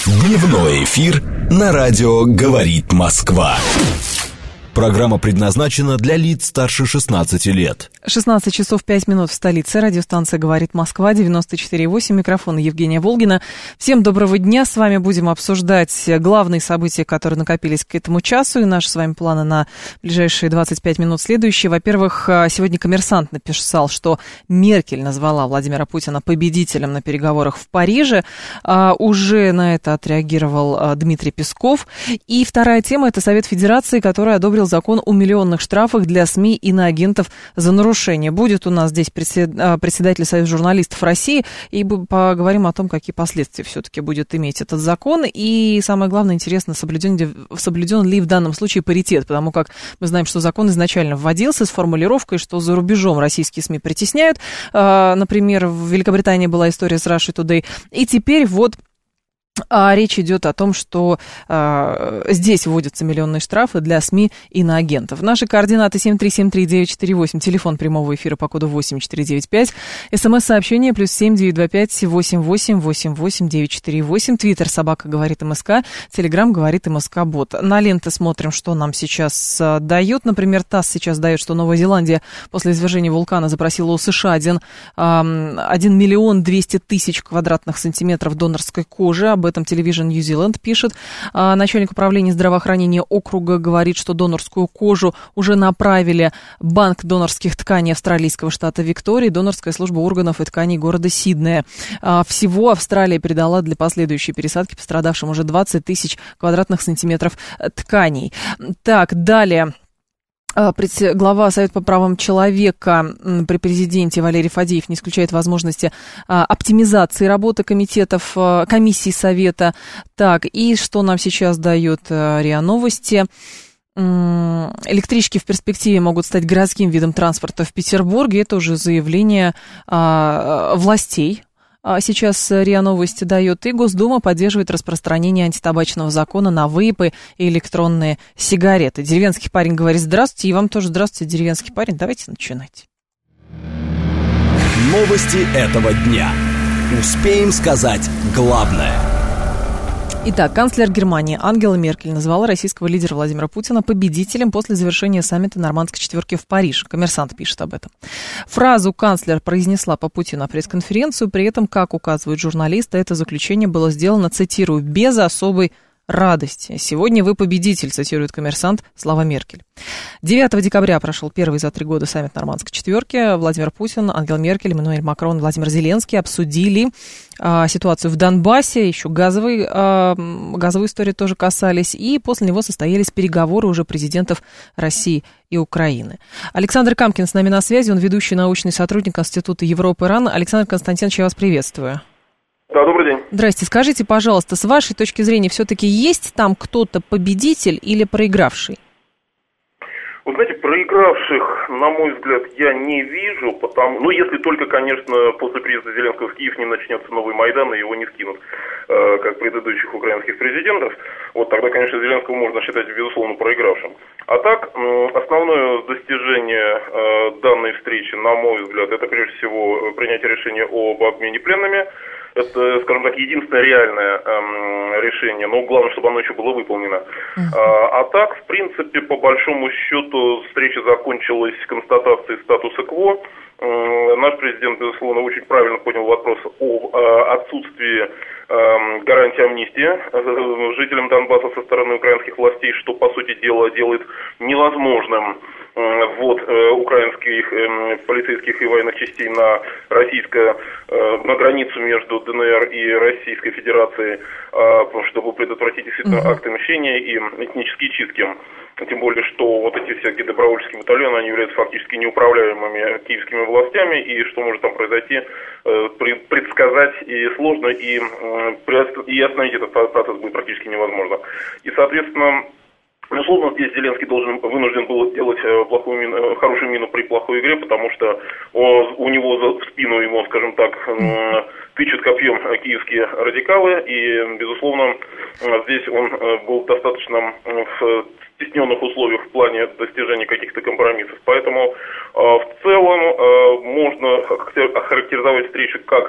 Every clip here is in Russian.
Дневной эфир на радио «Говорит Москва». Программа предназначена для лиц старше 16 лет. 16 часов 5 минут в столице. Радиостанция «Говорит Москва», 94,8. Микрофон Евгения Волгина. Всем доброго дня. С вами будем обсуждать главные события, которые накопились к этому часу, и наши с вами планы на ближайшие 25 минут следующие. Во-первых, сегодня «Коммерсант» написал, что Меркель назвала Владимира Путина победителем на переговорах в Париже. Уже на это отреагировал Дмитрий Песков. И вторая тема – это Совет Федерации, который одобрил закон о миллионных штрафах для СМИ и иноагентов за нарушение. Будет у нас здесь председатель Союза журналистов России, и поговорим о том, какие последствия все-таки будет иметь этот закон. И самое главное, интересно, соблюден ли в данном случае паритет, потому как мы знаем, что закон изначально вводился с формулировкой, что за рубежом российские СМИ притесняют. Например, в Великобритании была история с Russia Today. И теперь вот речь идет о том, что здесь вводятся миллионные штрафы для СМИ и иноагентов. Наши координаты 7373948, телефон прямого эфира по коду 8495, СМС-сообщение +7 925 88 88 948, Твиттер собака говорит МСК, Телеграм говорит МСК Бот. На ленты смотрим, что нам сейчас дают. Например, ТАСС сейчас дает, что Новая Зеландия после извержения вулкана запросила у США 1 миллион 200 тысяч квадратных сантиметров донорской кожи. Об этом Television New Zealand пишет. Начальник управления здравоохранения округа говорит, что донорскую кожу уже направили в Банк донорских тканей австралийского штата Виктория, донорская служба органов и тканей города Сиднея. Всего Австралия передала для последующей пересадки пострадавшим уже 20 тысяч квадратных сантиметров тканей. Так, далее. Глава Совета по правам человека при президенте Валерий Фадеев не исключает возможности оптимизации работы комитетов, комиссий Совета. Так, и что нам сейчас дает РИА Новости? Электрички в перспективе могут стать городским видом транспорта в Петербурге. Это уже заявление властей. Сейчас РИА Новости дает, и Госдума поддерживает распространение антитабачного закона на вейпы и электронные сигареты. Деревенский парень говорит здравствуйте, и вам тоже здравствуйте, деревенский парень. Давайте начинать. Новости этого дня. Успеем сказать главное. Итак, канцлер Германии Ангела Меркель назвала российского лидера Владимира Путина победителем после завершения саммита Нормандской четверки в Париже. «Коммерсант» пишет об этом. Фразу канцлер произнесла по пути на пресс-конференцию, при этом, как указывают журналисты, это заключение было сделано, цитирую, «без особой радости. Сегодня вы победитель», цитирует «Коммерсант» слова Меркель. 9 декабря прошел первый за 3 года саммит Нормандской четверки. Владимир Путин, Ангела Меркель, Эммануэль Макрон, Владимир Зеленский обсудили ситуацию в Донбассе, еще газовой истории тоже касались, и после него состоялись переговоры уже президентов России и Украины. Александр Камкин с нами на связи, он ведущий научный сотрудник Института Европы РАН. Александр Константинович, я вас приветствую. Да, добрый день. Здрасте. Скажите, пожалуйста, с вашей точки зрения, все-таки есть там кто-то победитель или проигравший? Вы знаете, проигравших, на мой взгляд, я не вижу, если только, конечно, после приезда Зеленского в Киев не начнется новый Майдан и его не скинут, как предыдущих украинских президентов. Вот тогда, конечно, Зеленского можно считать, безусловно, проигравшим. А так, основное достижение данной встречи, на мой взгляд, это прежде всего принятие решения об обмене пленными. Это, скажем так, единственное реальное решение, но главное, чтобы оно еще было выполнено. А так, в принципе, по большому счету, встреча закончилась констатацией статуса-кво. Наш президент, безусловно, очень правильно понял вопрос о отсутствии гарантии амнистии жителям Донбасса со стороны украинских властей, что, по сути дела, делает невозможным ввод украинских полицейских и военных частей на границу между ДНР и Российской Федерацией, чтобы предотвратить действительно акты мщения и этнические чистки. Тем более, что вот эти всякие добровольческие батальоны, они являются фактически неуправляемыми киевскими властями, и что может там произойти, предсказать и сложно, и остановить этот процесс будет практически невозможно. И, соответственно, безусловно, здесь Зеленский вынужден был делать хорошую мину при плохой игре, потому что у него в спину ему, скажем так, тычут копьем киевские радикалы, и, безусловно, здесь он был достаточно в стесненных условиях в плане достижения каких-то компромиссов. Поэтому в целом можно охарактеризовать встречу как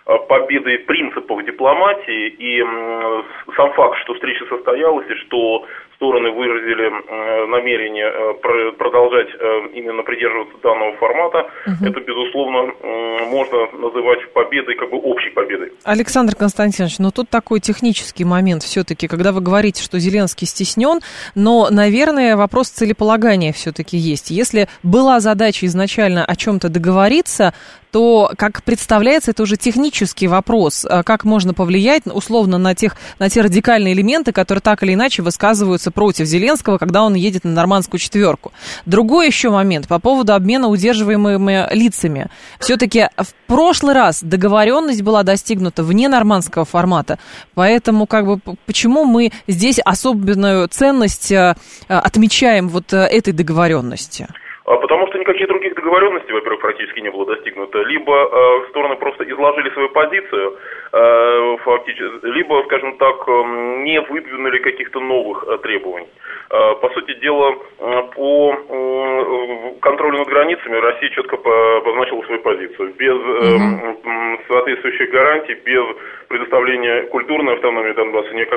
победой принципов дипломатии, и сам факт, что встреча состоялась, и что стороны выразили намерение продолжать именно придерживаться данного формата, это, безусловно, можно называть победой, как бы общей победой. Александр Константинович, но тут такой технический момент все-таки, когда вы говорите, что Зеленский стеснен, но, наверное, вопрос целеполагания все-таки есть. Если была задача изначально о чем-то договориться, то, как представляется, это уже технический вопрос, как можно повлиять условно на те радикальные элементы, которые так или иначе высказываются против Зеленского, когда он едет на нормандскую четверку. Другой еще момент по поводу обмена удерживаемыми лицами. Все-таки в прошлый раз договоренность была достигнута вне нормандского формата, поэтому как бы почему мы здесь особенную ценность отмечаем вот этой договоренности? Потому что никаких других договоренностей, во-первых, практически не было достигнуто. Либо стороны просто изложили свою позицию, фактически, либо, скажем так, не выдвинули каких-то новых требований. По сути дела, по контролю над границами Россия четко обозначила свою позицию. Без соответствующих гарантий, без предоставления культурной автономии Донбасса, ни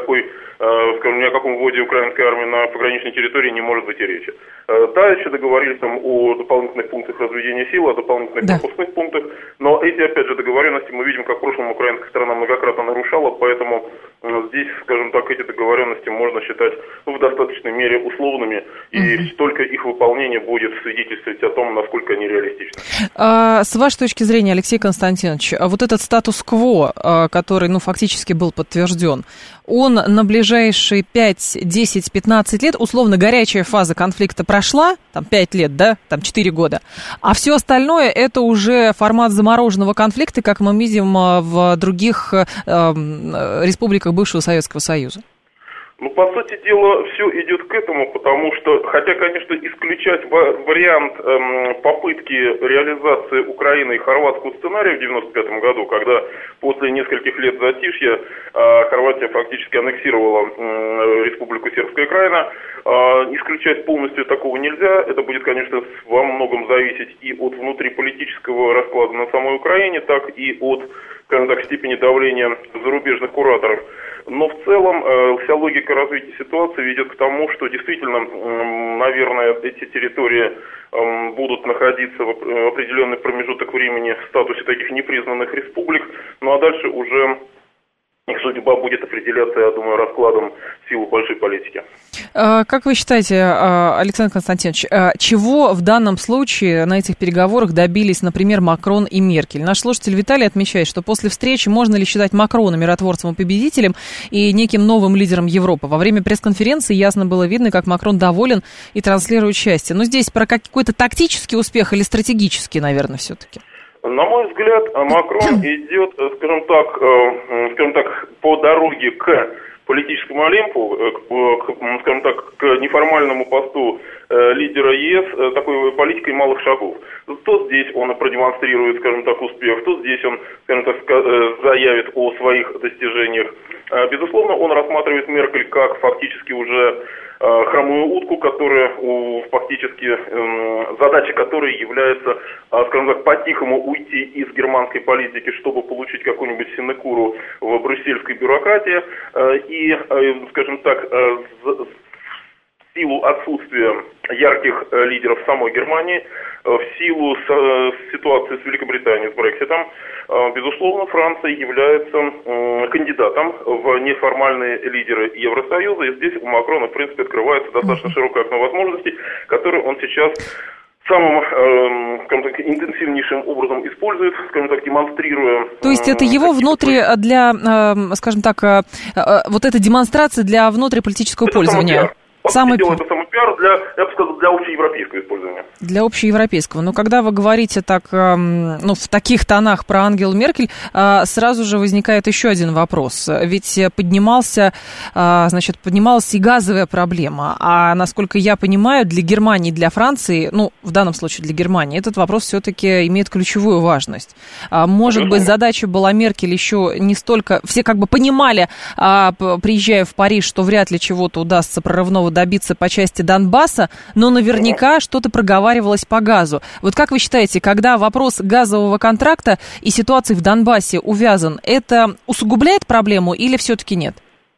о каком вводе украинской армии на пограничной территории не может быть и речи. Дальше договорились там о дополнительных пунктах разведения сил, о дополнительных пропускных пунктах, но эти, опять же, договоренности мы видим, как в прошлом украинская сторона многократно нарушала, поэтому здесь, скажем так, эти договоренности можно считать в достаточной мере условными, и только их выполнение будет свидетельствовать о том, насколько они реалистичны. С вашей точки зрения, Алексей Константинович, вот этот статус-кво, который, фактически был подтвержден, он на ближайшие 5, 10, 15 лет, условно, горячая фаза конфликта прошла, там 5 лет, да, там 4 года, а все остальное это уже формат замороженного конфликта, как мы видим в других республиках бывшего Советского Союза. По сути дела, все идет к этому, потому что, хотя, конечно, исключать вариант попытки реализации Украины и хорватского сценария в 1995 году, когда после нескольких лет затишья Хорватия фактически аннексировала Республику Сербская Крайна, исключать полностью такого нельзя. Это будет, конечно, во многом зависеть и от внутриполитического расклада на самой Украине, так и от, скажем так, степени давления зарубежных кураторов. Но в целом вся логика развития ситуации ведет к тому, что действительно, наверное, эти территории будут находиться в определенный промежуток времени в статусе таких непризнанных республик, ну а дальше уже их судьба будет определяться, я думаю, раскладом сил большой политики. Как вы считаете, Александр Константинович, чего в данном случае на этих переговорах добились, например, Макрон и Меркель? Наш слушатель Виталий отмечает, что после встречи можно ли считать Макрона миротворцем и победителем и неким новым лидером Европы? Во время пресс-конференции ясно было видно, как Макрон доволен и транслирует счастье. Но здесь про какой-то тактический успех или стратегический, наверное, все-таки? На мой взгляд, Макрон идет, скажем так, по дороге к политическому Олимпу, скажем так, к неформальному посту лидера ЕС, такой политикой малых шагов. То здесь он продемонстрирует, скажем так, успех, то здесь он, скажем так, заявит о своих достижениях. Безусловно, он рассматривает Меркель как фактически уже хромую утку, которая фактически задача которой является, скажем так, по-тихому уйти из германской политики, чтобы получить какую-нибудь синекуру в брюссельской бюрократии и, скажем так, в силу отсутствия ярких лидеров самой Германии, в силу ситуации с Великобританией, с Брекситом, безусловно, Франция является кандидатом в неформальные лидеры Евросоюза, и здесь у Макрона, в принципе, открывается достаточно широкое окно возможностей, которые он сейчас самым, скажем так, интенсивнейшим образом использует, скажем так, демонстрируя... То есть это его скажем так, вот эта демонстрация для внутриполитического пользования? Это самый пиар я бы сказал, для общеевропейского использования. Для общеевропейского. Но когда вы говорите так, в таких тонах про Ангелу Меркель, сразу же возникает еще один вопрос. Ведь поднималась и газовая проблема. А насколько я понимаю, для Германии и для Франции, в данном случае для Германии, этот вопрос все-таки имеет ключевую важность. Может быть, задача была Меркель еще не столько... Все как бы понимали, приезжая в Париж, что вряд ли чего-то удастся прорывного добиться по части Донбасса, но наверняка что-то проговаривалось по газу. Вот как вы считаете, когда вопрос газового контракта и ситуации в Донбассе увязан, это усугубляет проблему или все-таки нет?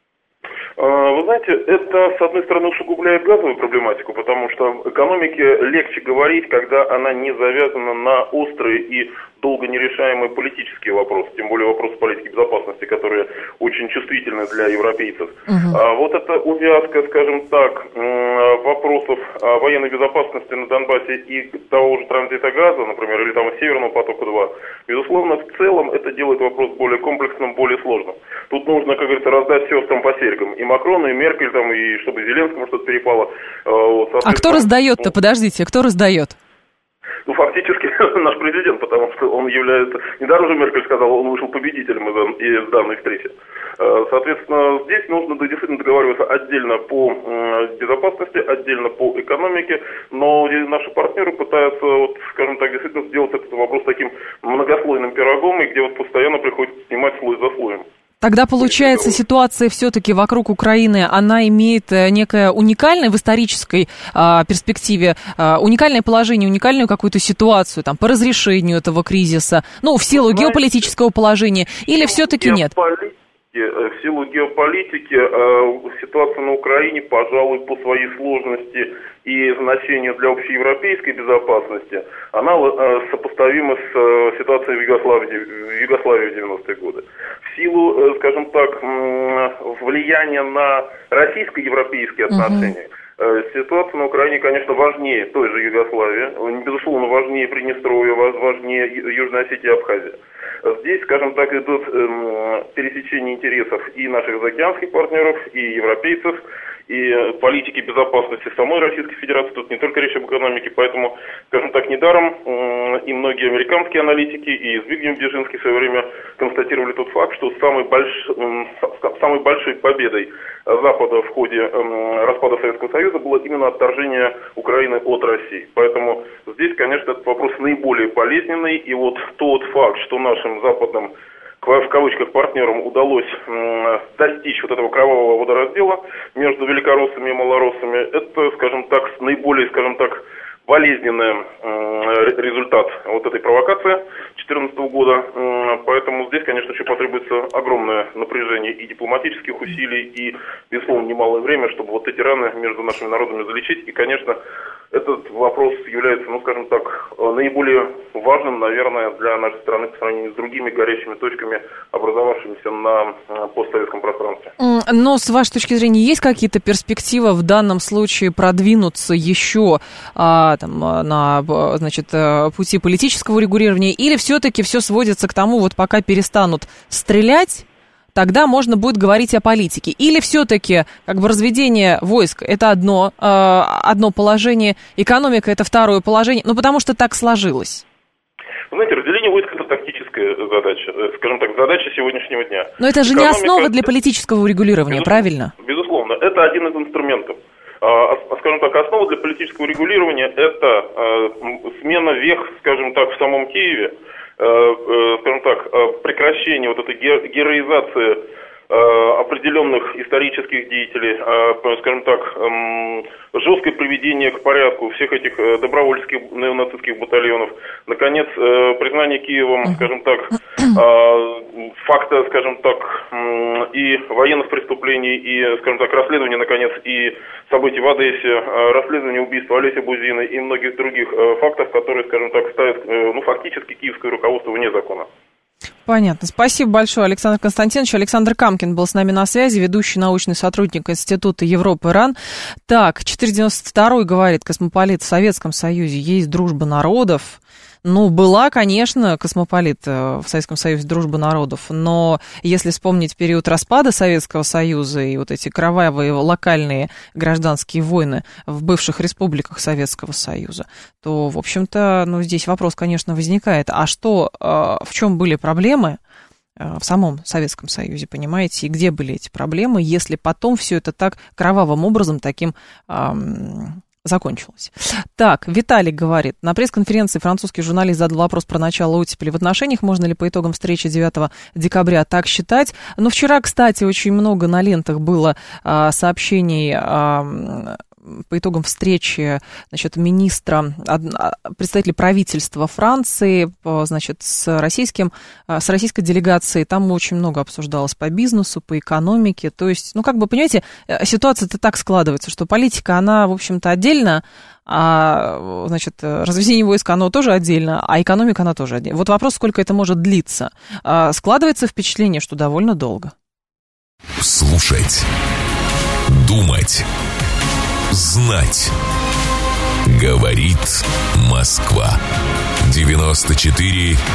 Вы знаете, это, с одной стороны, усугубляет газовую проблематику, потому что экономике легче говорить, когда она не завязана на острые и долго нерешаемые политические вопросы, тем более вопросы политики безопасности, которые очень чувствительны для европейцев. А вот эта увязка, скажем так, вопросов военной безопасности на Донбассе и того же транзита газа, например, или там Северного потока-2, безусловно, в целом это делает вопрос более комплексным, более сложным. Тут нужно, как говорится, раздать сестрам по серьгам. И Макрону, и Меркель, там, и чтобы Зеленскому что-то перепало. Вот, а кто раздает-то? Подождите, кто раздает? Ну, фактически наш президент, потому что он является... Недаром же Меркель сказал, он вышел победителем из данной встречи. Соответственно, здесь нужно действительно договариваться отдельно по безопасности, отдельно по экономике, но наши партнеры пытаются, вот, скажем так, действительно сделать этот вопрос таким многослойным пирогом, и где вот постоянно приходится снимать слой за слоем. Тогда, получается, ситуация все-таки вокруг Украины, она имеет некое уникальное в исторической перспективе, уникальное положение, уникальную какую-то ситуацию там, по разрешению этого кризиса, ну, в силу геополитического положения, или все-таки нет? В силу геополитики ситуация на Украине, пожалуй, по своей сложности и значению для общеевропейской безопасности, она сопоставима с ситуацией в Югославии в 90-е годы. В силу, скажем так, влияния на российско-европейские отношения, ситуация на Украине, конечно, важнее той же Югославии, безусловно, важнее Приднестровья, важнее Южной Осетии и Абхазии. Здесь, скажем так, идут пересечения интересов и наших заокеанских партнеров, и европейцев, и политики безопасности самой Российской Федерации. Тут не только речь об экономике, поэтому, скажем так, недаром и многие американские аналитики, и Збигнев Бжезинский в свое время констатировали тот факт, что самой большой победой Запада в ходе распада Советского Союза было именно отторжение Украины от России. Поэтому здесь, конечно, этот вопрос наиболее болезненный, и вот тот факт, что нашим западным, в кавычках, партнерам удалось достичь вот этого кровавого водораздела между великороссами и малороссами, это, скажем так, наиболее, скажем так, болезненный результат вот этой провокации 2014 года. Поэтому здесь, конечно, еще потребуется огромное напряжение и дипломатических усилий, и, безусловно, немалое время, чтобы вот эти раны между нашими народами залечить. И, конечно, этот вопрос является, ну, скажем так, наиболее важным, наверное, для нашей страны по сравнению с другими горячими точками, образовавшимися на постсоветском пространстве. Но, с вашей точки зрения, есть какие-то перспективы в данном случае продвинуться еще на, значит, пути политического регулирования, или все-таки все сводится к тому, вот пока перестанут стрелять, тогда можно будет говорить о политике? Или все-таки как бы разведение войск – это одно положение, экономика – это второе положение, ну, потому что так сложилось? Вы знаете, разделение войск – это тактическая задача, скажем так, задача сегодняшнего дня. Но это же не основа для политического урегулирования, правильно? Безусловно, это один из инструментов. Скажем так, основа для политического регулирования – это смена вех, скажем так, в самом Киеве, скажем так, прекращение вот этой героизации определенных исторических деятелей, скажем так, жесткое приведение к порядку всех этих добровольческих неонацистских батальонов, наконец, признание Киевом, скажем так, факта, скажем так, и военных преступлений, и, скажем так, расследование, наконец, и событий в Одессе, расследование убийства Олеся Бузины и многих других фактов, которые, скажем так, ставят, ну, фактически киевское руководство вне закона. Понятно. Спасибо большое, Александр Константинович. Александр Камкин был с нами на связи, ведущий научный сотрудник Института Европы РАН. Так, 492-й говорит, космополит, в Советском Союзе есть дружба народов. Ну, была, конечно, космополит в Советском Союзе, дружба народов, но если вспомнить период распада Советского Союза и вот эти кровавые локальные гражданские войны в бывших республиках Советского Союза, то, в общем-то, ну, здесь вопрос, конечно, возникает. А что, в чем были проблемы в самом Советском Союзе, понимаете, и где были эти проблемы, если потом все это так кровавым образом таким закончилось. Так, Виталий говорит, на пресс-конференции французский журналист задал вопрос про начало оттепели в отношениях, можно ли по итогам встречи 9 декабря так считать. Но вчера, кстати, очень много на лентах было сообщений по итогам встречи, значит, представителя правительства Франции, значит, с российской делегацией, там очень много обсуждалось по бизнесу, по экономике, то есть, понимаете, ситуация-то так складывается, что политика, она, в общем-то, отдельно, а, значит, разведение войск, оно тоже отдельно, а экономика, она тоже отдельно. Вот вопрос, сколько это может длиться. Складывается впечатление, что довольно долго. Слушать, думать, знать. Говорит Москва. 94,8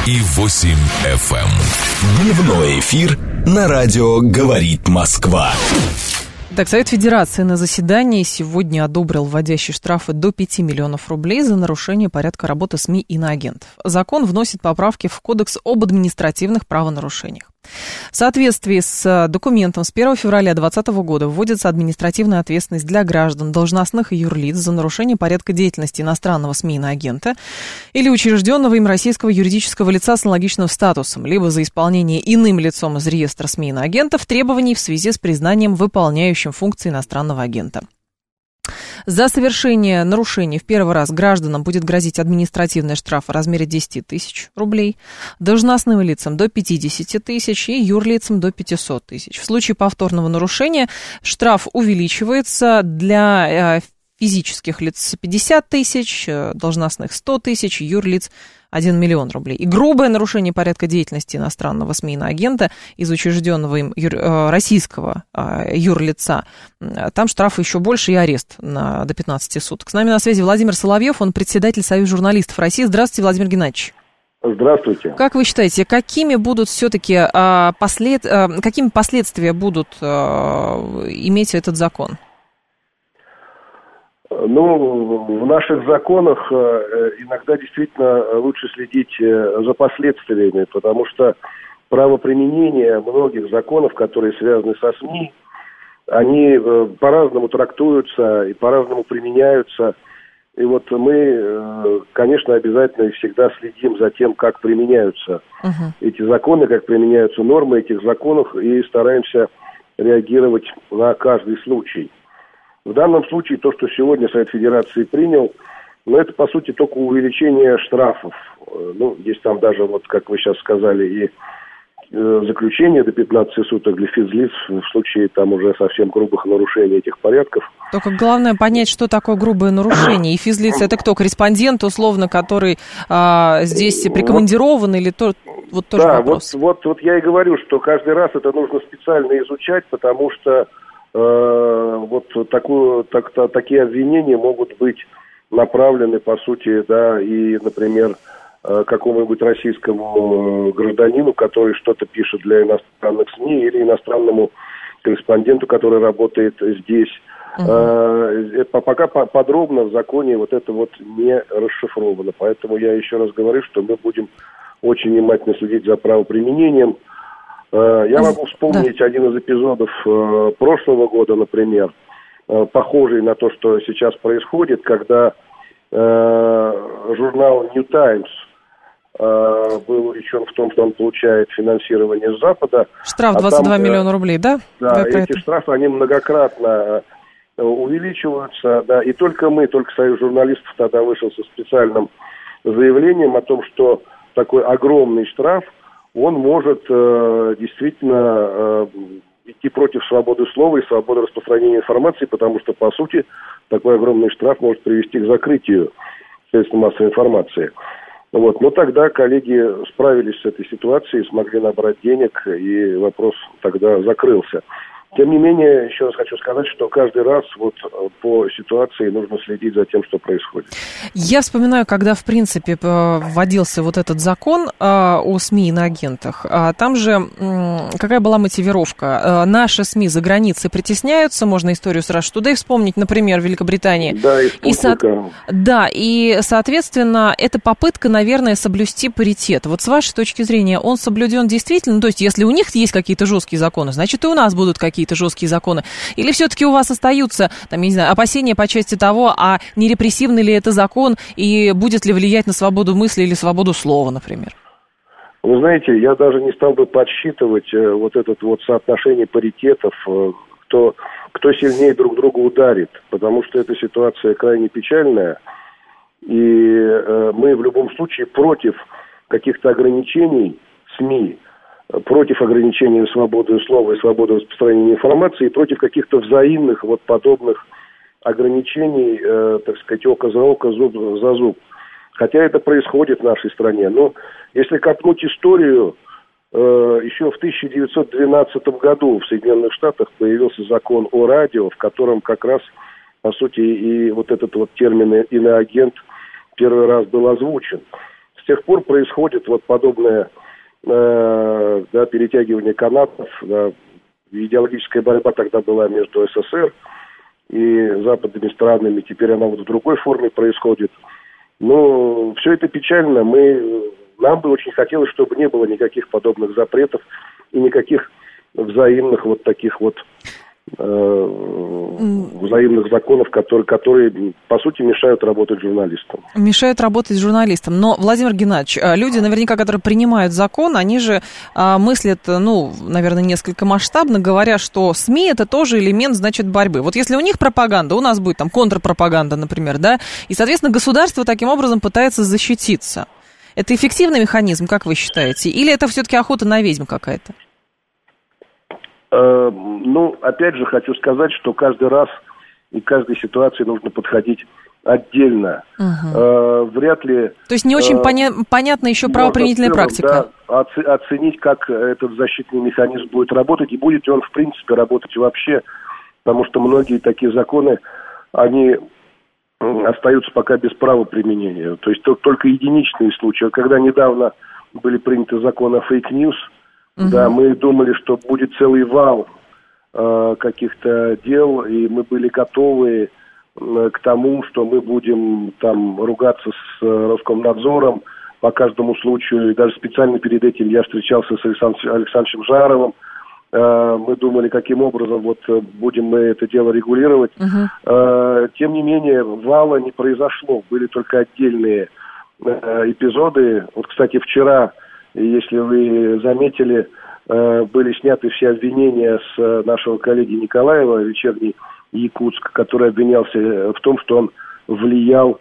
FM. Дневной эфир на радио «Говорит Москва». Так, Совет Федерации на заседании сегодня одобрил вводящие штрафы до 5 миллионов рублей за нарушение порядка работы СМИ и иноагентов. Закон вносит поправки в Кодекс об административных правонарушениях. В соответствии с документом с 1 февраля 2020 года вводится административная ответственность для граждан, должностных и юрлиц за нарушение порядка деятельности иностранного СМИ иноагента или учрежденного им российского юридического лица с аналогичным статусом, либо за исполнение иным лицом из реестра СМИ иноагентов требований в связи с признанием выполняющим функции иностранного агента. За совершение нарушений в первый раз гражданам будет грозить административный штраф в размере 10 тысяч рублей, должностным лицам до 50 тысяч и юрлицам до 500 тысяч. В случае повторного нарушения штраф увеличивается для физических лиц 50 тысяч, должностных 100 тысяч, юрлиц 1 миллион рублей. И грубое нарушение порядка деятельности иностранного СМИ иноагента из учрежденного им российского юрлица, там штрафы еще больше и арест до 15 суток. С нами на связи Владимир Соловьев, он председатель Союза журналистов России. Здравствуйте, Владимир Геннадьевич. Здравствуйте. Как вы считаете, какими будут все-таки какими последствия будут иметь этот закон? В наших законах иногда действительно лучше следить за последствиями, потому что правоприменение многих законов, которые связаны со СМИ, они по-разному трактуются и по-разному применяются. И вот мы, конечно, обязательно и всегда следим за тем, как применяются эти законы, как применяются нормы этих законов, и стараемся реагировать на каждый случай. В данном случае то, что сегодня Совет Федерации принял, это, по сути, только увеличение штрафов. Есть там даже, как вы сейчас сказали, и заключение до 15 суток для физлиц в случае там уже совсем грубых нарушений этих порядков. Только главное понять, что такое грубое нарушение. И физлиц — это кто? Корреспондент, условно, который здесь прикомандирован или тоже вопрос? Вот я и говорю, что каждый раз это нужно специально изучать, потому что такие обвинения могут быть направлены, по сути, и, например, какому-нибудь российскому гражданину, который что-то пишет для иностранных СМИ, или иностранному корреспонденту, который работает здесь. Пока подробно в законе это не расшифровано. Поэтому я еще раз говорю, что мы будем очень внимательно следить за правоприменением. Я могу вспомнить один из эпизодов прошлого года, например, похожий на то, что сейчас происходит, когда журнал New Times был увлечен в том, что он получает финансирование с Запада. Штраф 22 миллиона рублей, да? Да, эти штрафы, они многократно увеличиваются, и только Союз журналистов тогда вышел со специальным заявлением о том, что такой огромный штраф, он может действительно идти против свободы слова и свободы распространения информации, потому что, по сути, такой огромный штраф может привести к закрытию средств массовой информации. Но тогда коллеги справились с этой ситуацией, смогли набрать денег, и вопрос тогда закрылся. Тем не менее, еще раз хочу сказать, что каждый раз по ситуации нужно следить за тем, что происходит. Я вспоминаю, когда, в принципе, вводился этот закон о СМИ и иноагентах, там же какая была мотивировка? Наши СМИ за границей притесняются, можно историю с Russia Today вспомнить, например, в Великобритании. Да, и Спутника. И, соответственно, это попытка, наверное, соблюсти паритет. Вот с вашей точки зрения, он соблюден действительно? То есть, если у них есть какие-то жесткие законы, значит, и у нас будут какие-то жесткие законы? Или все-таки у вас остаются, опасения по части того, а не репрессивный ли это закон и будет ли влиять на свободу мысли или свободу слова, например? Вы знаете, я даже не стал бы подсчитывать это соотношение паритетов, кто кто сильнее друг друга ударит, потому что эта ситуация крайне печальная, и мы в любом случае против каких-то ограничений СМИ, против ограничения свободы слова и свободы распространения информации, и против каких-то взаимных вот подобных ограничений, так сказать, око за око, зуб за зуб. Хотя это происходит в нашей стране. Но если копнуть историю, еще в 1912 году в Соединенных Штатах появился закон о радио, в котором как раз, по сути, и вот этот вот термин «иноагент» первый раз был озвучен. С тех пор происходит вот подобное перетягивание канатов. Идеологическая борьба тогда была между СССР и западными странами, теперь она вот в другой форме происходит. Но все это печально. Нам бы очень хотелось, чтобы не было никаких подобных запретов и никаких взаимных вот таких вот взаимных законов, которые, по сути, мешают работать журналистам. Мешают работать журналистам. Но, Владимир Геннадьевич, люди, наверняка, которые принимают закон, они же мыслят, наверное, несколько масштабно, говоря, что СМИ – это тоже элемент, значит, борьбы. Вот если у них пропаганда, у нас будет там контрпропаганда, например, да, и, соответственно, государство таким образом пытается защититься. Это эффективный механизм, как вы считаете? Или это все-таки охота на ведьм какая-то? Опять же, хочу сказать, что каждый раз и к каждой ситуации нужно подходить отдельно. Вряд ли... То есть не очень понятна еще правоприменительная практика. Да, оценить, как этот защитный механизм будет работать, и будет ли он, в принципе, работать вообще, потому что многие такие законы, они остаются пока без права применения. То есть только единичные случаи. Когда недавно были приняты законы о фейк-ньюс, да, мы думали, что будет целый вал каких-то дел, и мы были готовы к тому, что мы будем там ругаться с Роскомнадзором по каждому случаю. И даже специально перед этим я встречался с Александром Жаровым. Мы думали, каким образом будем мы это дело регулировать. Тем не менее, вала не произошло. Были только отдельные эпизоды. Вот, кстати, вчера, если вы заметили, были сняты все обвинения с нашего коллеги Николаева, «Вечерний Якутск», который обвинялся в том, что он влиял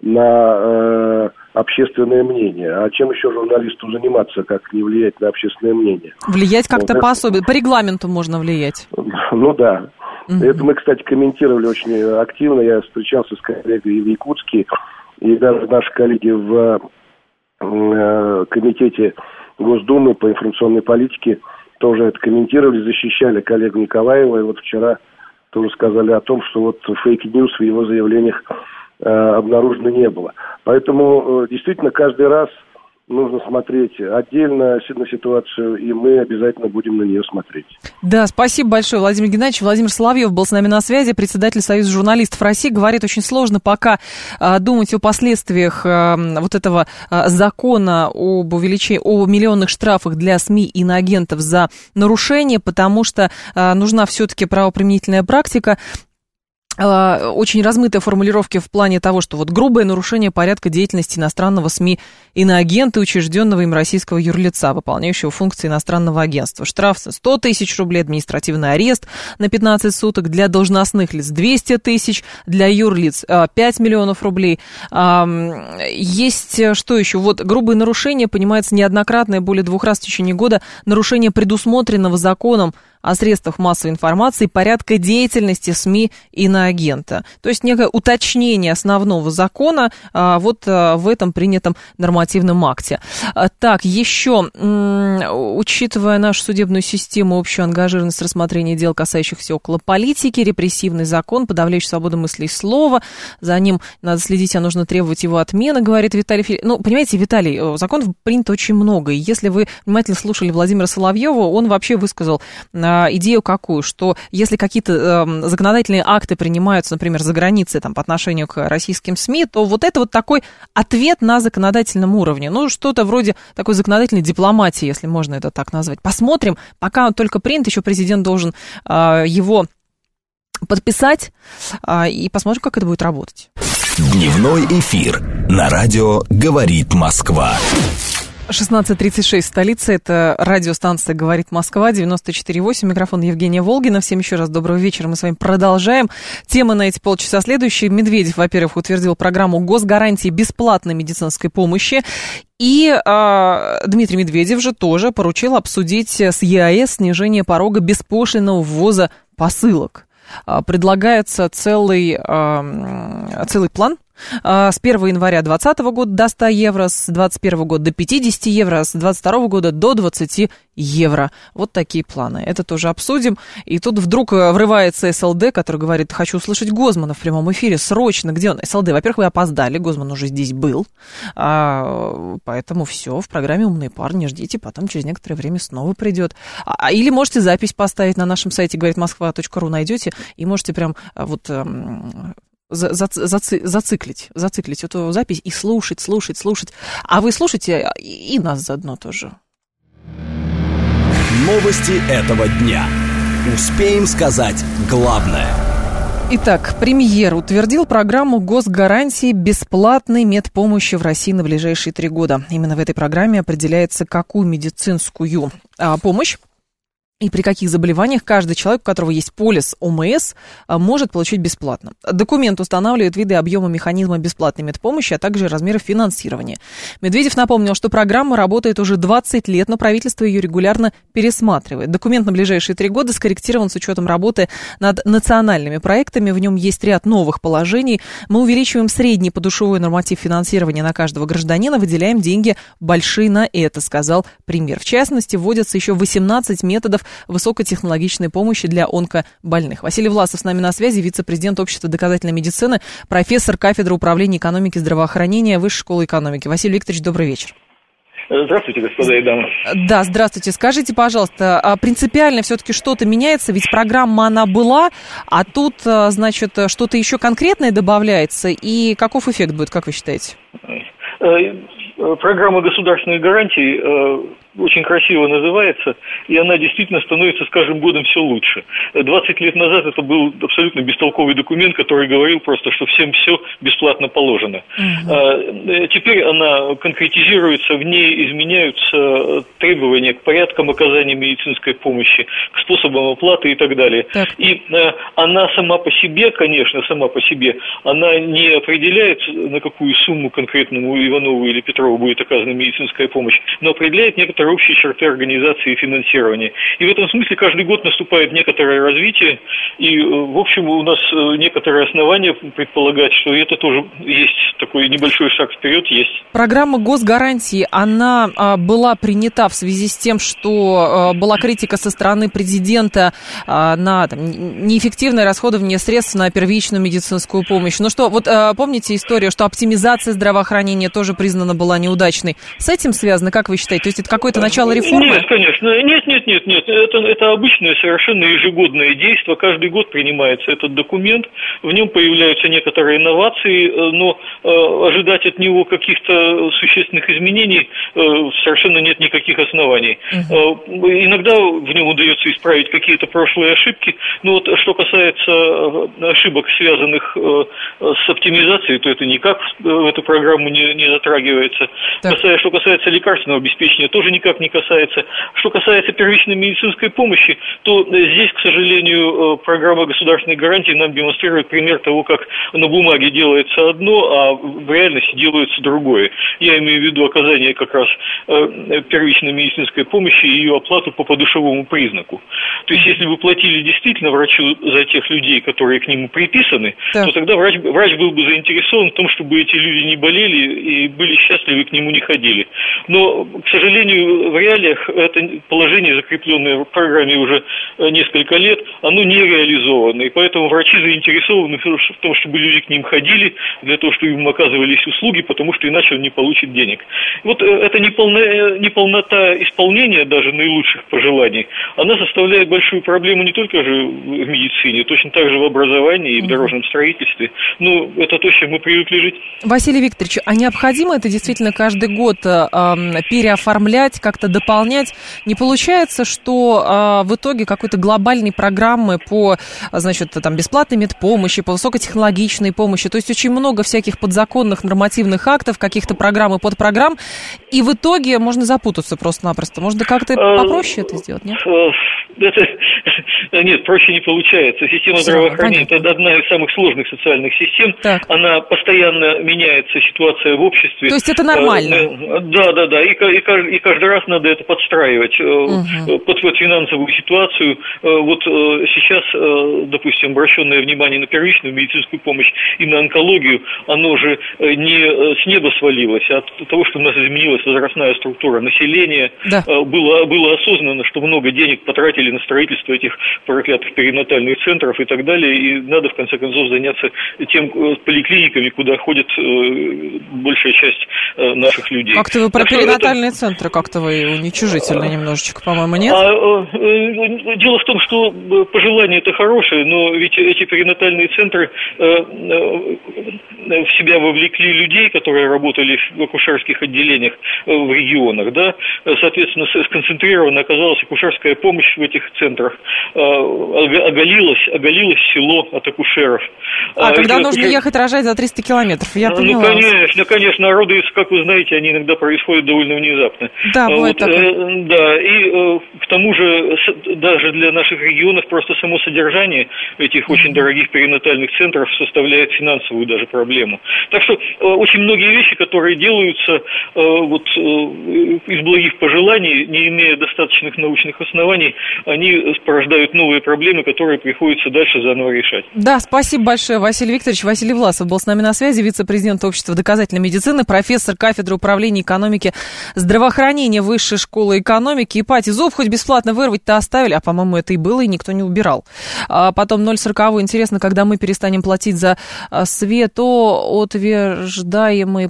на общественное мнение. А чем еще журналисту заниматься, как не влиять на общественное мнение? Влиять как-то по регламенту можно влиять. Да. Это мы, кстати, комментировали очень активно. Я встречался с коллегой в Якутске, и даже наши коллеги в комитете Госдумы по информационной политике тоже это комментировали, защищали коллегу Николаева. И вот вчера тоже сказали о том, что фейк-ньюс в его заявлениях обнаружено не было. Поэтому действительно каждый раз нужно смотреть отдельно на ситуацию, и мы обязательно будем на нее смотреть. Да, спасибо большое, Владимир Геннадьевич. Владимир Соловьев был с нами на связи, председатель Союза журналистов России. Говорит, очень сложно пока думать о последствиях вот этого закона о миллионных штрафах для СМИ и иноагентов за нарушение, потому что нужна все-таки правоприменительная практика. Очень размытые формулировки в плане того, что грубое нарушение порядка деятельности иностранного СМИ иноагента, учрежденного им российского юрлица, выполняющего функции иностранного агентства. Штраф 100 тысяч рублей, административный арест на 15 суток, для должностных лиц 200 тысяч, для юрлиц 5 миллионов рублей. Есть что еще? Грубое нарушение понимается неоднократное, более 2 раз в течение года, нарушение предусмотренного законом о средствах массовой информации порядка деятельности СМИ иноагента. То есть некое уточнение основного закона в этом принятом нормативном акте. Так, еще, учитывая нашу судебную систему, общую ангажированность рассмотрения дел, касающихся около политики, репрессивный закон, подавляющий свободу мысли и слова, за ним надо следить, а нужно требовать его отмены, говорит Виталий Филиппович. Понимаете, Виталий, законов принято очень много, и если вы внимательно слушали Владимира Соловьева, он вообще высказал идею какую, что если какие-то законодательные акты принимаются, например, за границей по отношению к российским СМИ, то это такой ответ на законодательном уровне. Что-то вроде такой законодательной дипломатии, если можно это так назвать. Посмотрим. Пока он только принят, еще президент должен его подписать, и посмотрим, как это будет работать. Дневной эфир на радио «Говорит Москва». 16:36 в столице. Это радиостанция «Говорит Москва», 94.8. Микрофон Евгения Волгина. Всем еще раз доброго вечера. Мы с вами продолжаем. Темы на эти полчаса следующие. Медведев, во-первых, утвердил программу госгарантии бесплатной медицинской помощи. И Дмитрий Медведев же тоже поручил обсудить с ЕАЭС снижение порога беспошлинного ввоза посылок. Предлагается целый план. С 1 января 2020 года до 100 евро, с 2021 года до 50 евро, с 2022 года до 20 евро. Вот такие планы. Это тоже обсудим. И тут вдруг врывается СЛД, который говорит: хочу услышать Гозмана в прямом эфире. Срочно. Где он? СЛД, во-первых, вы опоздали. Гозман уже здесь был. Поэтому все. В программе «Умные парни» ждите. Потом через некоторое время снова придет. Или можете запись поставить на нашем сайте говоритмосква.ру. Найдете и можете прям вот... зациклить эту запись и слушать. А вы слушайте и нас заодно тоже. Новости этого дня. Успеем сказать главное. Итак, премьер утвердил программу госгарантии бесплатной медпомощи в России на ближайшие 3 года. Именно в этой программе определяется, какую медицинскую помощь и при каких заболеваниях каждый человек, у которого есть полис ОМС, может получить бесплатно. Документ устанавливает виды, объема, механизма бесплатной медпомощи, а также размеры финансирования. Медведев напомнил, что программа работает уже 20 лет, но правительство ее регулярно пересматривает. Документ на ближайшие 3 года скорректирован с учетом работы над национальными проектами. В нем есть ряд новых положений. Мы увеличиваем средний подушевой норматив финансирования на каждого гражданина, выделяем деньги большие на это, сказал премьер. В частности, вводятся еще 18 методов высокотехнологичной помощи для онкобольных. Василий Власов с нами на связи, вице-президент Общества доказательной медицины, профессор кафедры управления экономики и здравоохранения Высшей школы экономики. Василий Викторович, добрый вечер. Здравствуйте, господа и дамы. Да, здравствуйте. Скажите, пожалуйста, принципиально все-таки что-то меняется? Ведь программа, она была, а тут, значит, что-то еще конкретное добавляется. И каков эффект будет, как вы считаете? Программа государственных гарантий очень красиво называется, и она действительно становится с каждым годом все лучше. 20 лет назад это был абсолютно бестолковый документ, который говорил просто, что всем все бесплатно положено. Теперь она конкретизируется, в ней изменяются требования к порядкам оказания медицинской помощи, к способам оплаты и так далее. Так. И она сама по себе, конечно, она не определяет, на какую сумму конкретному Иванову или Петрову будет оказана медицинская помощь, но определяет некоторые общие черты организации и финансирования. И в этом смысле каждый год наступает некоторое развитие, и, в общем, у нас некоторые основания предполагать, что это тоже есть такой небольшой шаг вперед есть. Программа госгарантии, она была принята в связи с тем, что была критика со стороны президента на неэффективное расходование средств на первичную медицинскую помощь. Ну что, вот помните историю, что оптимизация здравоохранения тоже признана была неудачной? С этим связано, как вы считаете? То есть это какое-то начало реформы? Нет, конечно. Нет. Это обычное совершенно ежегодное действие. Каждый год принимается этот документ. В нем появляются некоторые инновации, но ожидать от него каких-то существенных изменений совершенно нет никаких оснований. Иногда в нем удается исправить какие-то прошлые ошибки, но вот что касается ошибок, связанных с оптимизацией, то это никак в эту программу не затрагивается. Что касается лекарственного обеспечения, тоже никак не касается. Что касается первичной медицинской помощи, то здесь, к сожалению, программа государственной гарантии нам демонстрирует пример того, как на бумаге делается одно, а в реальности делается другое. Я имею в виду оказание как раз первичной медицинской помощи и ее оплату по подушевому признаку. То есть, если бы платили действительно врачу за тех людей, которые к нему приписаны, то тогда врач был бы заинтересован в том, чтобы эти люди не болели и были счастливы, к нему не ходили. Но, к сожалению, в реалиях это положение, закрепленное в программе уже несколько лет, оно не реализовано. И поэтому врачи заинтересованы в том, чтобы люди к ним ходили, для того, чтобы им оказывались услуги, потому что иначе он не получит денег. Вот эта неполнота исполнения даже наилучших пожеланий, она составляет большую проблему не только же в медицине, точно так же в образовании и в дорожном строительстве. Ну, это то, с чем мы привыкли жить. Василий Викторович, а необходимо это действительно каждый год переоформлять, как-то дополнять? Не получается, что в итоге какой-то глобальной программы по по, значит, там, бесплатной медпомощи, по высокотехнологичной помощи. То есть очень много всяких подзаконных нормативных актов, каких-то программ и подпрограмм. И в итоге можно запутаться просто-напросто. Можно как-то попроще это сделать, нет? Нет, проще не получается. Система здравоохранения – это одна из самых сложных социальных систем. Так. Она постоянно меняется, ситуация в обществе. То есть это нормально? Да. И каждый раз надо это подстраивать под финансовую ситуацию. Вот сейчас, допустим, обращенное внимание на первичную медицинскую помощь и на онкологию, оно же не с неба свалилось, а от того, что у нас изменилась возрастная структура населения. Да. Было осознанно, что много денег потратили на строительство этих проклятых перинатальных центров и так далее, и надо, в конце концов, заняться тем поликлиниками, куда ходит большая часть наших людей. Как-то вы про перинатальные центры, как-то вы уничижительно немножечко, по-моему, нет? Дело в том, что пожелание это хорошее, но ведь эти перинатальные центры в себя вовлекли людей, которые работали в акушерских отделениях в регионах, да, соответственно, сконцентрирована оказалась акушерская помощь в этих центрах, оголилось село от акушеров. Когда нужно ехать рожать за 300 километров, я поняла. Конечно, роды, как вы знаете, они иногда происходят довольно внезапно. Да, бывает такое. Да, и к тому же, даже для наших регионов просто само содержание этих очень дорогих перинатальных центров составляет финансовую даже проблему. Так что очень многие вещи, которые делаются из благих пожеланий, не имея достаточных научных оснований, они порождают новые проблемы, которые приходится дальше заново решать. Да, спасибо большое, Василий Викторович. Василий Власов был с нами на связи, вице-президент Общества доказательной медицины, профессор кафедры управления экономики здравоохранения Высшей школы экономики. Ипатий, зуб хоть бесплатно вырвать-то оставили, а, по-моему, это и было, и никто не убирал. Потом 0,40. Интересно, когда мы перестанем платить за светоотражаемые